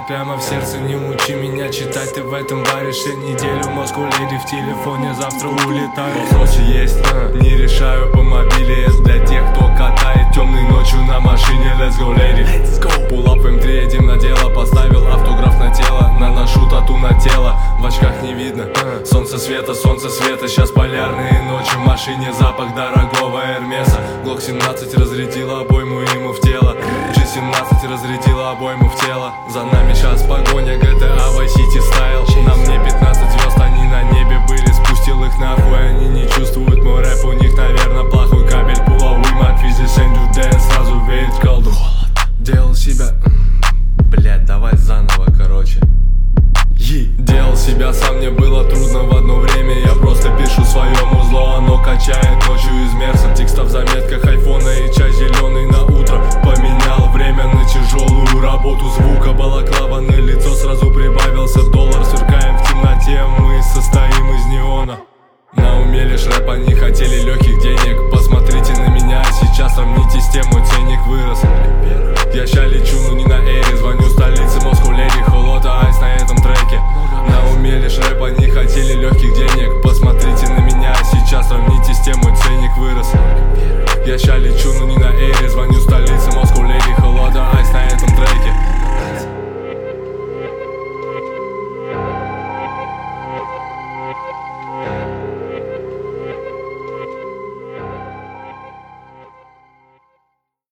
прямо в сердце. Не учи меня читать, ты в этом варишься неделю. Москву леди в телефоне, завтра улетаю. Ночи есть, не решаю по мобиле. Это для тех, кто катает темной ночью на машине. Let's go, lady, let's go. Pull up M3, едем на дело. Поставил автограф на тело, наношу тату на тело. В очках не видно солнце света, сейчас полярные ночи. В машине запах дорогого Эрмеса. Глок 17 разрядила обойму ему в тело. G17 разрядила обойму в тело. За нами сейчас погоня, GTA Vice City Style. На мне 15 звезд, они на небе были. Спустил их нахуй, они не чувствуют